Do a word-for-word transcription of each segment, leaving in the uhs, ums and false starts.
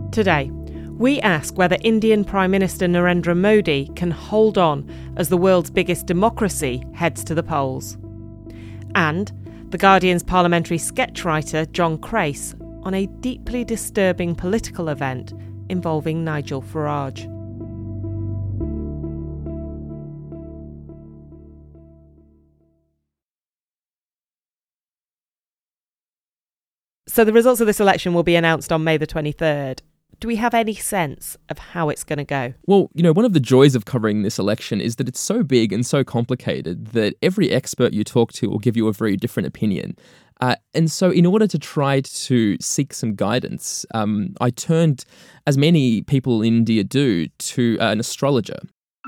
Today, we ask whether Indian Prime Minister Narendra Modi can hold on as the world's biggest democracy heads to the polls. And The Guardian's parliamentary sketch writer John Crace on a deeply disturbing political event involving Nigel Farage. So the results of this election will be announced on May the twenty-third. Do we have any sense of how it's going to go? Well, you know, one of the joys of covering this election is that it's so big and so complicated that every expert you talk to will give you a very different opinion. Uh, and so in order to try to seek some guidance, um, I turned, as many people in India do, to uh, an astrologer.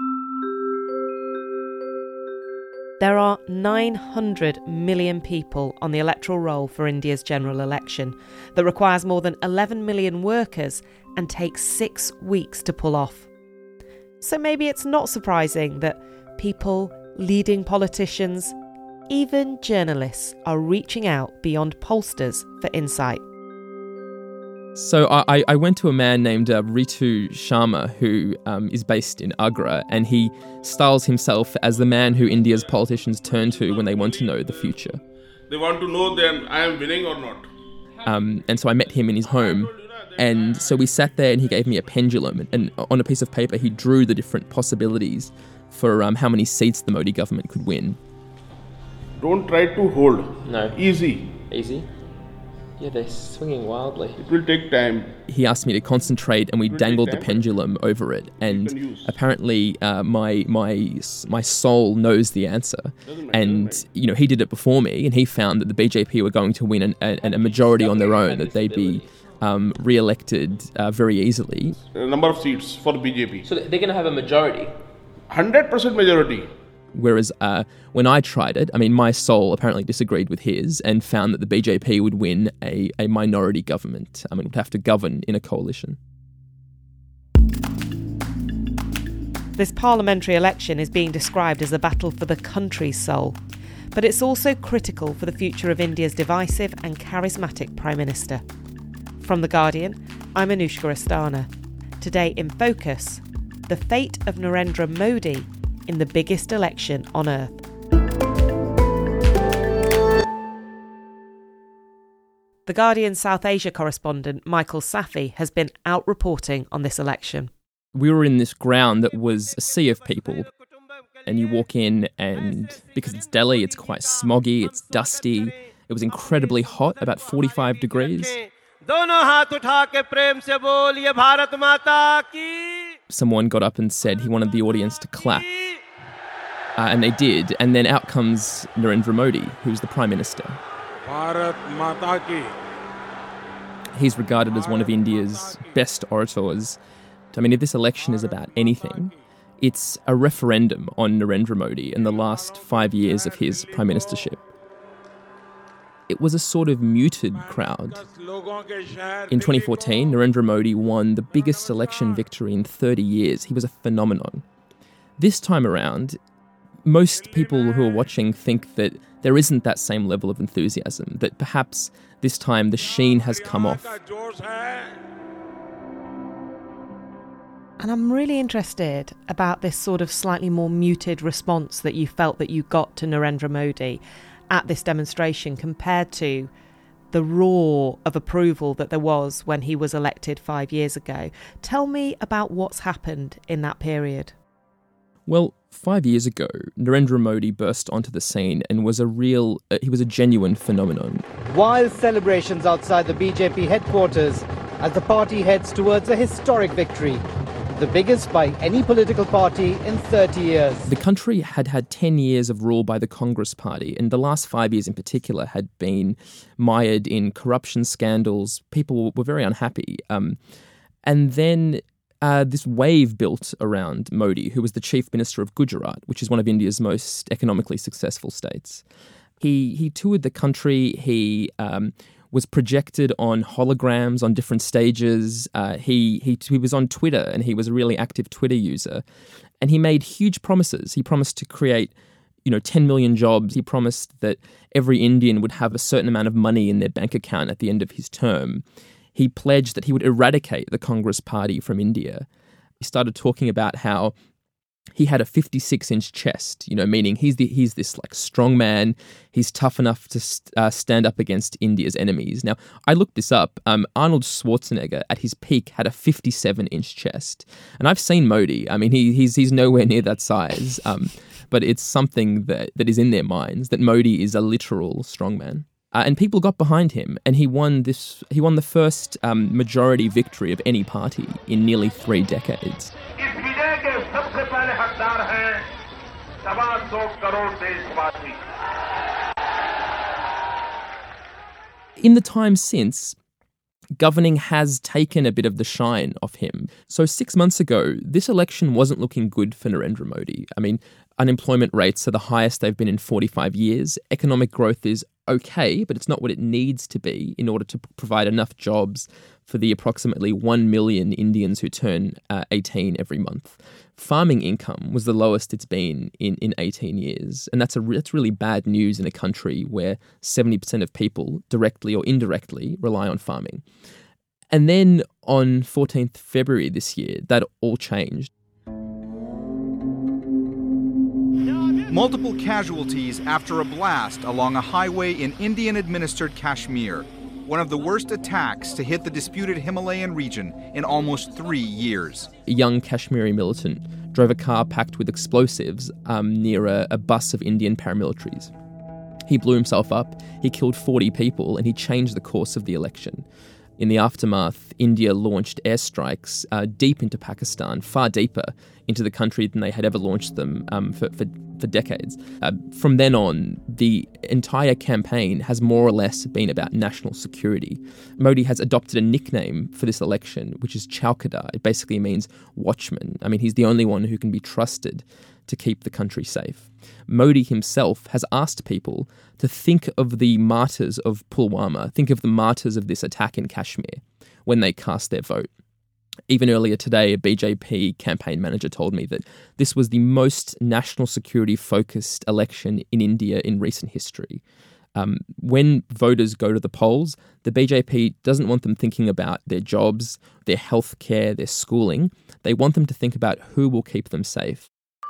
There are nine hundred million people on the electoral roll for India's general election that requires more than eleven million workers and takes six weeks to pull off. So maybe it's not surprising that people, leading politicians, even journalists are reaching out beyond pollsters for insight. So I, I went to a man named uh, Ritu Sharma, who um, is based in Agra, and he styles himself as the man who India's politicians turn to when they want to know the future. They want to know that I am winning or not. Um, and so I met him in his home, and so we sat there and he gave me a pendulum, and on a piece of paper he drew the different possibilities for um, how many seats the Modi government could win. Don't try to hold. No. Easy. Easy? Yeah, they're swinging wildly. It will take time. He asked me to concentrate, and we dangled the pendulum over it. And apparently, uh, my my my soul knows the answer. And you know, he did it before me, and he found that the B J P were going to win an, an, a majority on their own, that they'd be um, re-elected uh, very easily. A number of seats for the B J P. So they're going to have a majority. one hundred percent majority. Whereas uh, when I tried it, I mean, my soul apparently disagreed with his and found that the B J P would win a, a minority government. I mean, it would have to govern in a coalition. This parliamentary election is being described as a battle for the country's soul, but it's also critical for the future of India's divisive and charismatic Prime Minister. From The Guardian, I'm Anushka Asthana. Today in Focus, the fate of Narendra Modi in the biggest election on earth. The Guardian South Asia correspondent Michael Safi has been out reporting on this election. We were in this ground that was a sea of people, and you walk in and because it's Delhi, it's quite smoggy, it's dusty, it was incredibly hot, about forty-five degrees. Someone got up and said he wanted the audience to clap. Uh, and they did. And then out comes Narendra Modi, who's the Prime Minister. Bharat Mata ki. He's regarded as one of India's best orators. I mean, if this election is about anything, it's a referendum on Narendra Modi in the last five years of his prime ministership. It was a sort of muted crowd. In twenty fourteen, Narendra Modi won the biggest election victory in thirty years. He was a phenomenon. This time around, most people who are watching think that there isn't that same level of enthusiasm, that perhaps this time the sheen has come off. And I'm really interested about this sort of slightly more muted response that you felt that you got to Narendra Modi at this demonstration compared to the roar of approval that there was when he was elected five years ago. Tell me about what's happened in that period. Well, five years ago, Narendra Modi burst onto the scene and was a real, uh, he was a genuine phenomenon. Wild celebrations outside the B J P headquarters as the party heads towards a historic victory, the biggest by any political party in thirty years. The country had had ten years of rule by the Congress Party, and the last five years in particular had been mired in corruption scandals. People were very unhappy. Um, and then Uh, this wave built around Modi, who was the chief minister of Gujarat, which is one of India's most economically successful states. He he toured the country. He um, was projected on holograms on different stages. Uh, he he he was on Twitter, and he was a really active Twitter user. And he made huge promises. He promised to create, you know, ten million jobs. He promised that every Indian would have a certain amount of money in their bank account at the end of his term. he pledged that he would eradicate the Congress Party from India. He started talking about how he had a fifty-six inch chest, you know, meaning he's the, he's this like strong man. He's tough enough to uh, stand up against India's enemies. Now, I looked this up. Um, Arnold Schwarzenegger at his peak had a fifty-seven inch chest, and I've seen Modi. I mean, he he's he's nowhere near that size. Um, but it's something that that is in their minds that Modi is a literal strongman. Uh, and people got behind him, and he won this. He won the first um, majority victory of any party in nearly three decades. In the time since, governing has taken a bit of the shine off him. So six months ago, this election wasn't looking good for Narendra Modi. I mean, unemployment rates are the highest they've been in forty-five years. Economic growth is okay, but it's not what it needs to be in order to provide enough jobs for the approximately one million Indians who turn uh, eighteen every month. Farming income was the lowest it's been in, in eighteen years. And that's a that's really bad news in a country where seventy percent of people, directly or indirectly, rely on farming. And then on fourteenth of February this year, that all changed. Multiple casualties after a blast along a highway in Indian-administered Kashmir, one of the worst attacks to hit the disputed Himalayan region in almost three years. A young Kashmiri militant drove a car packed with explosives um, near a, a bus of Indian paramilitaries. He blew himself up, he killed forty people, and he changed the course of the election. In the aftermath, India launched airstrikes uh, deep into Pakistan, far deeper into the country than they had ever launched them um, for, for, for decades. Uh, from then on, the entire campaign has more or less been about national security. Modi has adopted a nickname for this election, which is Chaukidar. It basically means watchman. I mean, he's the only one who can be trusted to keep the country safe. Modi himself has asked people to think of the martyrs of Pulwama, think of the martyrs of this attack in Kashmir when they cast their vote. Even earlier today, a B J P campaign manager told me that this was the most national security-focused election in India in recent history. Um, when voters go to the polls, the B J P doesn't want them thinking about their jobs, their health care, their schooling. They want them to think about who will keep them safe.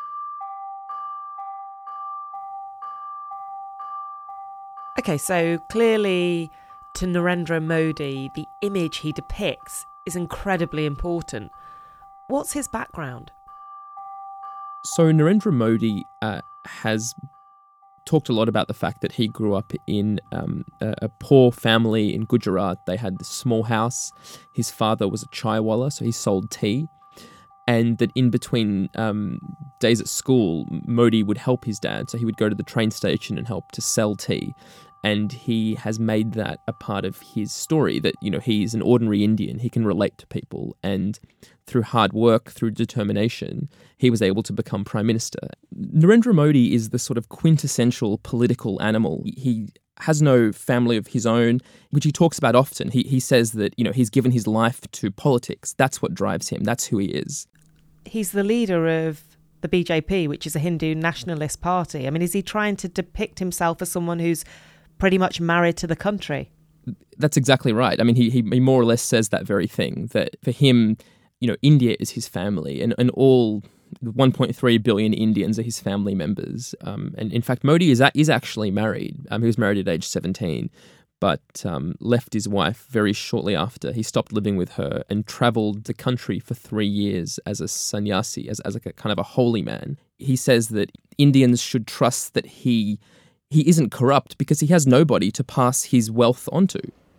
Okay, so clearly to Narendra Modi, the image he depicts is incredibly important. What's his background? So Narendra Modi uh, has talked a lot about the fact that he grew up in um, a, a poor family in Gujarat. They had this small house. His father was a chaiwala, so he sold tea. And that in between um, days at school, Modi would help his dad. So he would go to the train station and help to sell tea. And he has made that a part of his story, that, you know, he's an ordinary Indian. He can relate to people. And through hard work, through determination, he was able to become prime minister. Narendra Modi is the sort of quintessential political animal. He has no family of his own, which he talks about often. He he says that, you know, he's given his life to politics. That's what drives him. That's who he is. He's the leader of the B J P, which is a Hindu nationalist party. I mean, is he trying to depict himself as someone who's pretty much married to the country? That's exactly right. I mean, he, he he more or less says that very thing, that for him, you know, India is his family, and, and all one point three billion Indians are his family members. Um, and in fact, Modi is is actually married. Um, he was married at age seventeen, but um, left his wife very shortly after. He stopped living with her and travelled the country for three years as a sannyasi, as, as like a kind of a holy man. He says that Indians should trust that he he isn't corrupt because he has nobody to pass his wealth onto.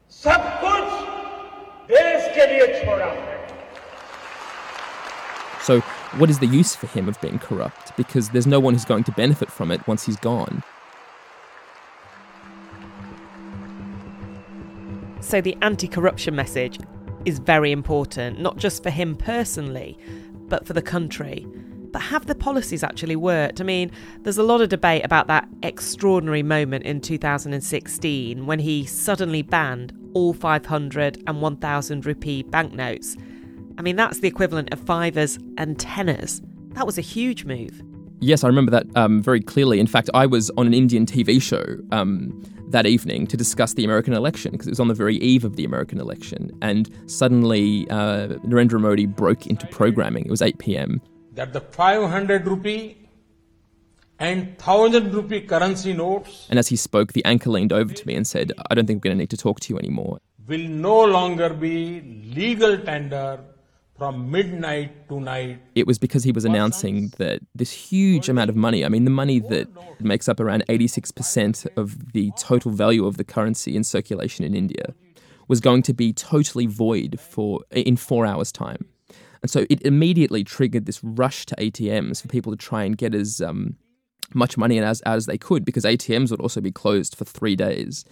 So what is the use for him of being corrupt? Because there's no one who's going to benefit from it once he's gone. So the anti-corruption message is very important, not just for him personally, but for the country. But have the policies actually worked? I mean, there's a lot of debate about that extraordinary moment in two thousand sixteen when he suddenly banned all five hundred and one thousand rupee banknotes. I mean, that's the equivalent of fivers and tenors. That was a huge move. Yes, I remember that um, very clearly. In fact, I was on an Indian T V show um, that evening to discuss the American election, because it was on the very eve of the American election. And suddenly, uh, Narendra Modi broke into programming. It was eight p.m. That the five hundred rupee and one thousand rupee currency notes, And as he spoke, the anchor leaned over to me and said, I don't think we're going to need to talk to you anymore. will no longer be legal tender from midnight to night. It was because he was announcing that this huge amount of money, I mean, the money that makes up around eighty-six percent of the total value of the currency in circulation in India, was going to be totally void for in four hours' time. And so it immediately triggered this rush to A T Ms for people to try and get as um, much money as, out as they could, because A T Ms would also be closed for three days.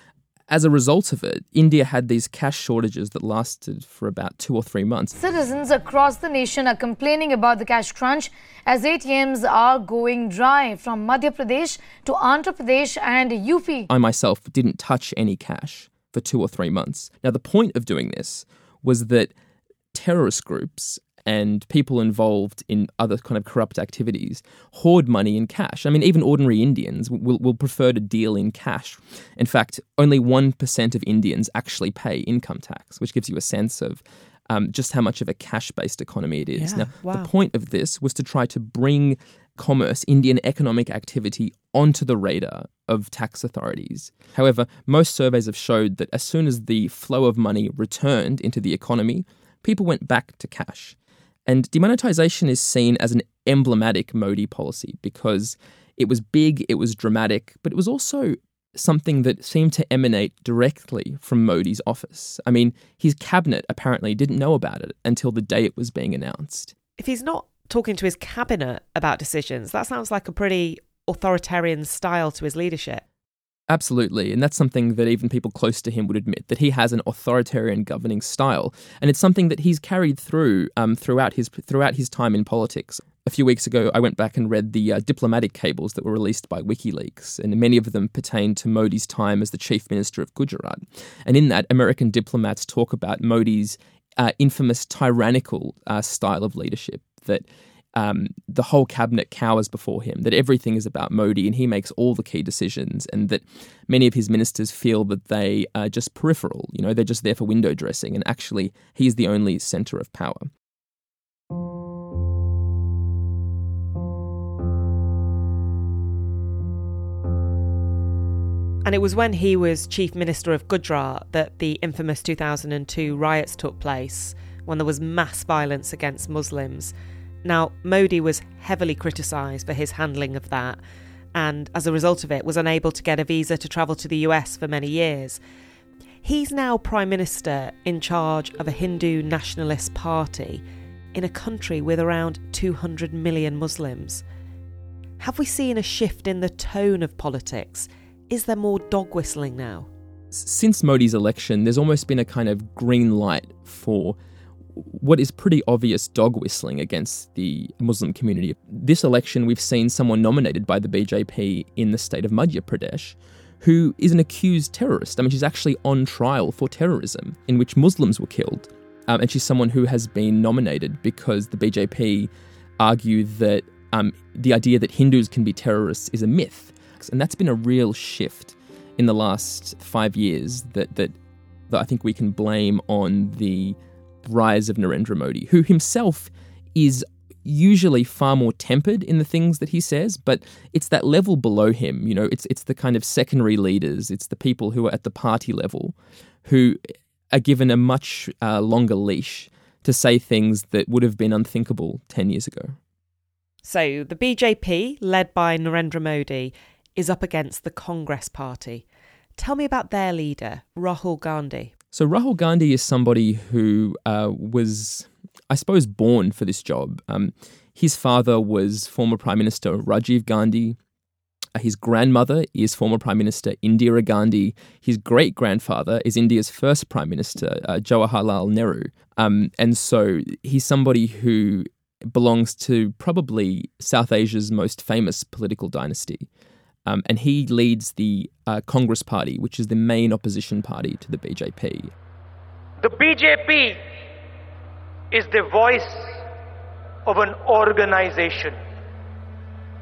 As a result of it, India had these cash shortages that lasted for about two or three months. Citizens across the nation are complaining about the cash crunch as A T Ms are going dry from Madhya Pradesh to Andhra Pradesh and U P. I myself didn't touch any cash for two or three months. Now, the point of doing this was that terrorist groups and people involved in other kind of corrupt activities hoard money in cash. I mean, even ordinary Indians will, will prefer to deal in cash. In fact, only one percent of Indians actually pay income tax, which gives you a sense of um, just how much of a cash-based economy it is. Yeah, now, wow. The point of this was to try to bring commerce, Indian economic activity, onto the radar of tax authorities. However, most surveys have showed that as soon as the flow of money returned into the economy, people went back to cash. And demonetization is seen as an emblematic Modi policy because it was big, it was dramatic, but it was also something that seemed to emanate directly from Modi's office. I mean, his cabinet apparently didn't know about it until the day it was being announced. If he's not talking to his cabinet about decisions, that sounds like a pretty authoritarian style to his leadership. Absolutely, and that's something that even people close to him would admit, that he has an authoritarian governing style, and it's something that he's carried through um, throughout his throughout his time in politics. A few weeks ago, I went back and read the uh, diplomatic cables that were released by WikiLeaks, and many of them pertain to Modi's time as the chief minister of Gujarat. And in that, American diplomats talk about Modi's uh, infamous tyrannical uh, style of leadership, that Um, the whole cabinet cowers before him, that everything is about Modi and he makes all the key decisions, and that many of his ministers feel that they are just peripheral, you know, they're just there for window dressing, and actually he's the only centre of power. And it was when he was Chief Minister of Gujarat that the infamous two thousand two riots took place, when there was mass violence against Muslims. Now, Modi was heavily criticised for his handling of that, and as a result of it was unable to get a visa to travel to the U S for many years. He's now Prime Minister in charge of a Hindu nationalist party in a country with around two hundred million Muslims. Have we seen a shift in the tone of politics? Is there more dog whistling now? Since Modi's election, there's almost been a kind of green light for what is pretty obvious dog whistling against the Muslim community. This election, we've seen someone nominated by the B J P in the state of Madhya Pradesh who is an accused terrorist. I mean, she's actually on trial for terrorism in which Muslims were killed. Um, and she's someone who has been nominated because the B J P argue that um, the idea that Hindus can be terrorists is a myth. And that's been a real shift in the last five years that, that, that I think we can blame on the rise of Narendra Modi, who himself is usually far more tempered in the things that he says, but it's that level below him, you know, it's it's the kind of secondary leaders, it's the people who are at the party level who are given a much uh, longer leash to say things that would have been unthinkable ten years ago. So the B J P, led by Narendra Modi, is up against the Congress Party. Tell me about their leader, Rahul Gandhi. So Rahul Gandhi is somebody who uh, was, I suppose, born for this job. Um, his father was former Prime Minister Rajiv Gandhi. Uh, his grandmother is former Prime Minister Indira Gandhi. His great-grandfather is India's first Prime Minister, uh, Jawaharlal Nehru. Um, and so he's somebody who belongs to probably South Asia's most famous political dynasty. Um, and he leads the uh, Congress Party, which is the main opposition party to the B J P. The B J P is the voice of an organization.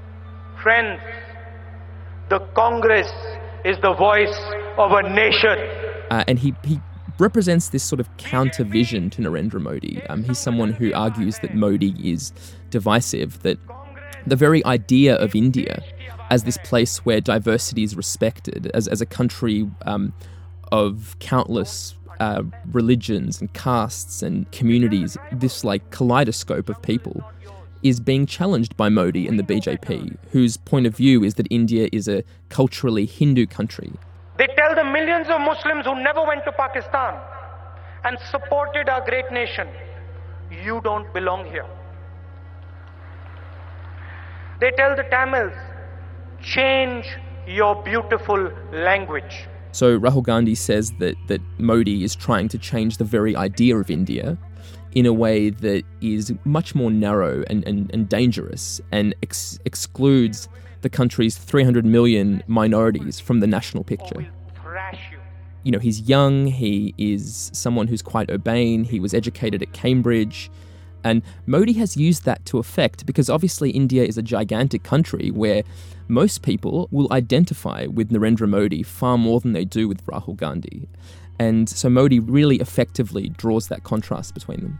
Friends, the Congress is the voice of a nation. Uh, and he, he represents this sort of counter vision to Narendra Modi. Um, he's someone who argues that Modi is divisive, that the very idea of India as this place where diversity is respected, as, as a country um, of countless uh, religions and castes and communities, this like kaleidoscope of people, is being challenged by Modi and the B J P, whose point of view is that India is a culturally Hindu country. They tell the millions of Muslims who never went to Pakistan and supported our great nation, you don't belong here. They tell the Tamils, change your beautiful language. So Rahul Gandhi says that, that Modi is trying to change the very idea of India in a way that is much more narrow and, and, and dangerous, and ex- excludes the country's three hundred million minorities from the national picture. You know, he's young, he is someone who's quite urbane, he was educated at Cambridge, and Modi has used that to effect, because obviously India is a gigantic country where most people will identify with Narendra Modi far more than they do with Rahul Gandhi. And so Modi really effectively draws that contrast between them.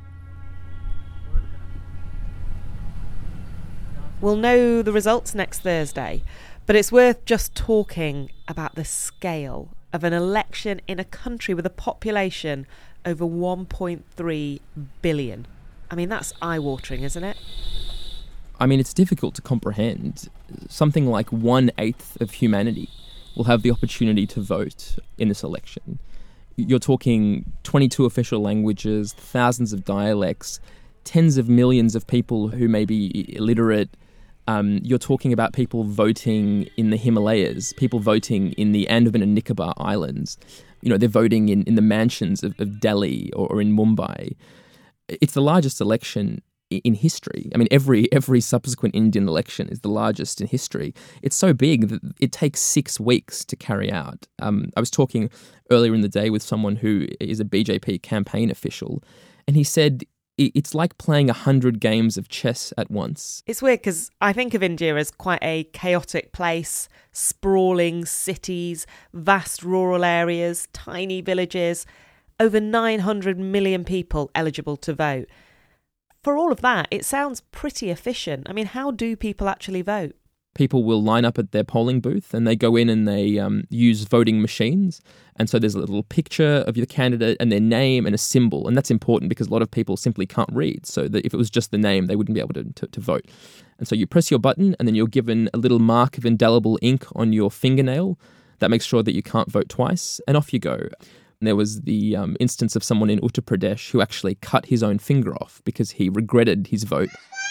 We'll know the results next Thursday, but it's worth just talking about the scale of an election in a country with a population over one point three billion. I mean, that's eye-watering, isn't it? I mean, it's difficult to comprehend. Something like one-eighth of humanity will have the opportunity to vote in this election. You're talking twenty-two official languages, thousands of dialects, tens of millions of people who may be illiterate. Um, you're talking about people voting in the Himalayas, people voting in the Andaman and Nicobar Islands. You know, they're voting in, in the mansions of, of Delhi or, or in Mumbai. It's the largest election in history. I mean, every every subsequent Indian election is the largest in history. It's so big that it takes six weeks to carry out. Um, I was talking earlier in the day with someone who is a B J P campaign official, and he said it's like playing a hundred games of chess at once. It's weird because I think of India as quite a chaotic place, sprawling cities, vast rural areas, tiny villages, over nine hundred million people eligible to vote. For all of that, it sounds pretty efficient. I mean, how do people actually vote? People will line up at their polling booth and they go in and they um, use voting machines. And so there's a little picture of your candidate and their name and a symbol. And that's important because a lot of people simply can't read. So that if it was just the name, they wouldn't be able to, to, to vote. And so you press your button and then you're given a little mark of indelible ink on your fingernail. That makes sure that you can't vote twice. And off you go. There was the um, instance of someone in Uttar Pradesh who actually cut his own finger off because he regretted his vote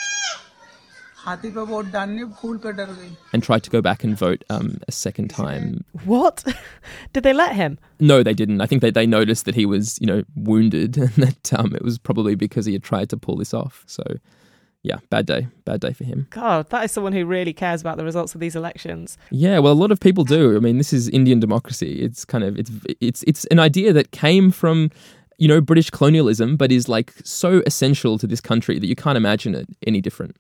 and tried to go back and vote um, a second time. What? Did they let him? No, they didn't. I think they, they noticed that he was, you know, wounded and that um, it was probably because he had tried to pull this off. So, yeah, bad day. Bad day for him. God, that is someone who really cares about the results of these elections. Yeah, well, a lot of people do. I mean, this is Indian democracy. It's kind of, it's it's it's an idea that came from, you know, British colonialism, but is like so essential to this country that you can't imagine it any different.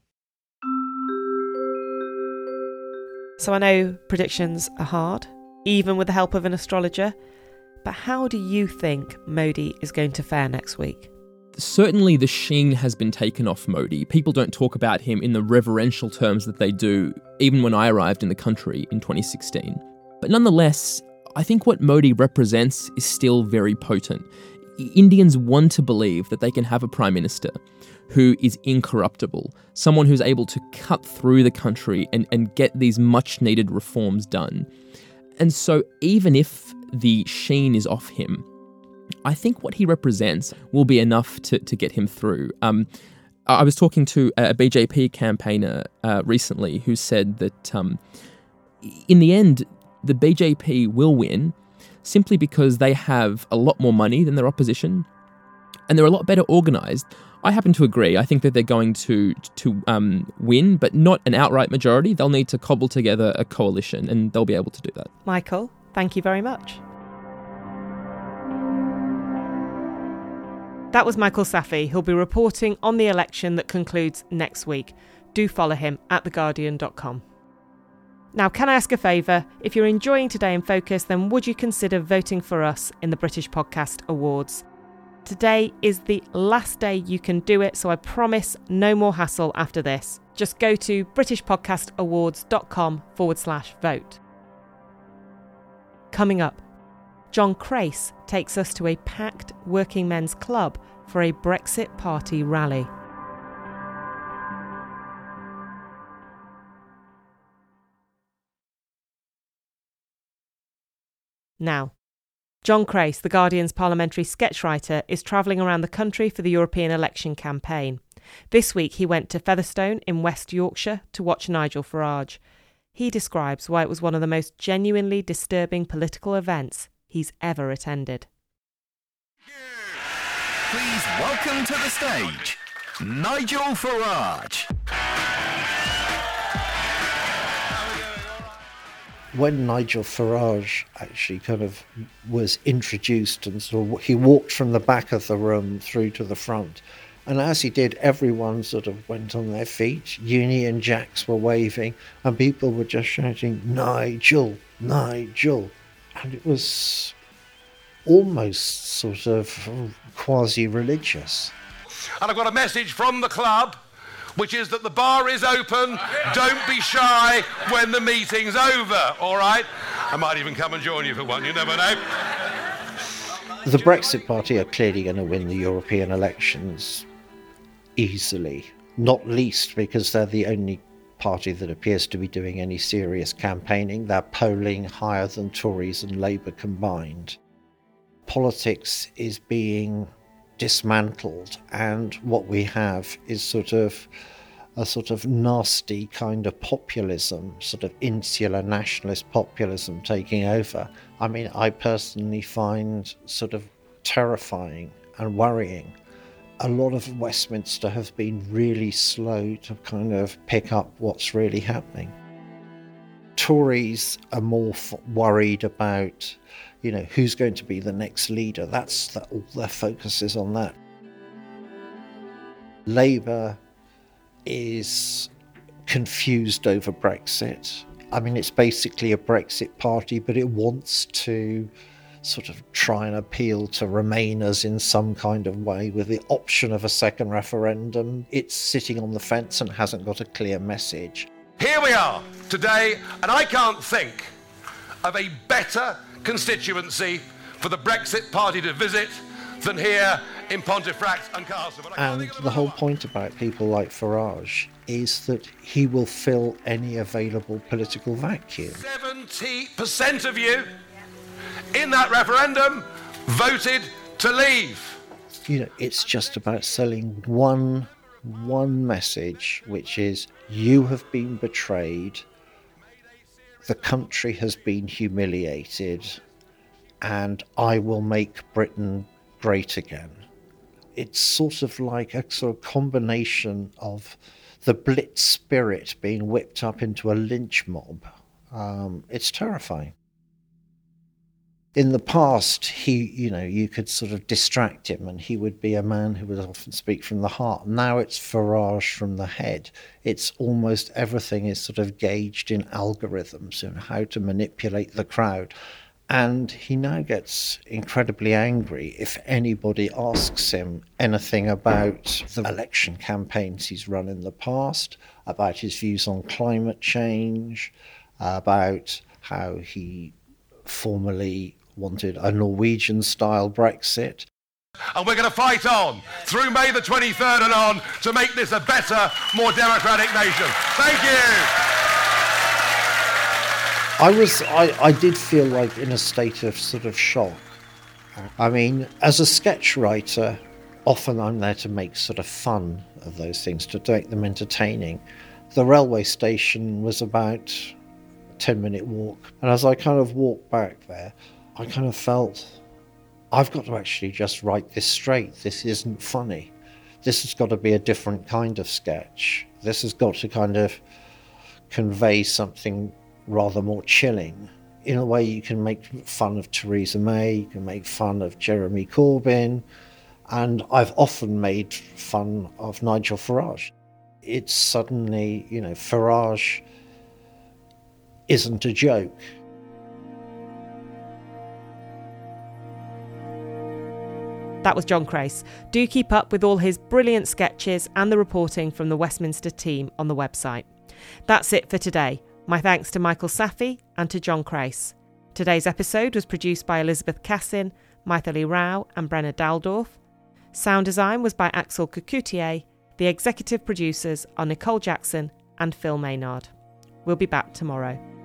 So I know predictions are hard, even with the help of an astrologer. But how do you think Modi is going to fare next week? Certainly the sheen has been taken off Modi. People don't talk about him in the reverential terms that they do, even when I arrived in the country in twenty sixteen. But nonetheless, I think what Modi represents is still very potent. Indians want to believe that they can have a prime minister who is incorruptible, someone who's able to cut through the country and, and get these much-needed reforms done. And so even if the sheen is off him, I think what he represents will be enough to, to get him through. Um, I was talking to a B J P campaigner uh, recently who said that um, in the end, the B J P will win simply because they have a lot more money than their opposition and they're a lot better organised. I happen to agree. I think that they're going to to um, win, but not an outright majority. They'll need to cobble together a coalition and they'll be able to do that. Michael, thank you very much. That was Michael Safi, who'll be reporting on the election that concludes next week. Do follow him at the guardian dot com. Now, can I ask a favour? If you're enjoying Today in Focus, then would you consider voting for us in the British Podcast Awards? Today is the last day you can do it, so I promise no more hassle after this. Just go to britishpodcastawards.com forward slash vote. Coming up, John Crace takes us to a packed working men's club for a Brexit Party rally. Now, John Crace, The Guardian's parliamentary sketch writer, is travelling around the country for the European election campaign. This week he went to Featherstone in West Yorkshire to watch Nigel Farage. He describes why it was one of the most genuinely disturbing political events he's ever attended. Please welcome to the stage, Nigel Farage. When Nigel Farage actually kind of was introduced and sort of, he walked from the back of the room through to the front, and as he did, everyone sort of went on their feet. Union Jacks were waving and people were just shouting, Nigel, Nigel. And it was almost sort of quasi-religious. And I've got a message from the club, which is that the bar is open. Don't be shy when the meeting's over, all right? I might even come and join you for one, you never know. The Brexit Party are clearly going to win the European elections easily, not least because they're the only party that appears to be doing any serious campaigning. They're polling higher than Tories and Labour combined. Politics is being dismantled, and what we have is sort of a sort of nasty kind of populism, sort of insular nationalist populism taking over. I mean, I personally find sort of terrifying and worrying. A lot of Westminster have been really slow to kind of pick up what's really happening. Tories are more f- worried about, you know, who's going to be the next leader. That's the, all their focus is on that. Labour is confused over Brexit. I mean, it's basically a Brexit party, but it wants to sort of try and appeal to Remainers in some kind of way with the option of a second referendum. It's sitting on the fence and hasn't got a clear message. Here we are today, and I can't think of a better constituency for the Brexit Party to visit than here in Pontefract and Castle. And the whole point about people like Farage is that he will fill any available political vacuum. seventy percent of you in that referendum voted to leave. You know, it's just about selling one, one message, which is you have been betrayed, the country has been humiliated, and I will make Britain great again. It's sort of like a sort of combination of the Blitz spirit being whipped up into a lynch mob. Um, it's terrifying. In the past, he, you know, you could sort of distract him and he would be a man who would often speak from the heart. Now it's Farage from the head. It's almost everything is sort of gauged in algorithms and how to manipulate the crowd. And he now gets incredibly angry if anybody asks him anything about the election campaigns he's run in the past, about his views on climate change, about how he formerly wanted a Norwegian-style Brexit. And we're going to fight on through May the twenty-third and on to make this a better, more democratic nation. Thank you. I was, I, I did feel like in a state of sort of shock. I mean, as a sketch writer, often I'm there to make sort of fun of those things, to make them entertaining. The railway station was about a ten minute walk. And as I kind of walked back there, I kind of felt, I've got to actually just write this straight. This isn't funny. This has got to be a different kind of sketch. This has got to kind of convey something rather more chilling. In a way, you can make fun of Theresa May, you can make fun of Jeremy Corbyn, and I've often made fun of Nigel Farage. It's suddenly, you know, Farage isn't a joke. That was John Crace. Do keep up with all his brilliant sketches and the reporting from the Westminster team on the website. That's it for today. My thanks to Michael Safi and to John Crace. Today's episode was produced by Elizabeth Cassin, Maithili Rao and Brenna Daldorf. Sound design was by Axel Kukoutier. The executive producers are Nicole Jackson and Phil Maynard. We'll be back tomorrow.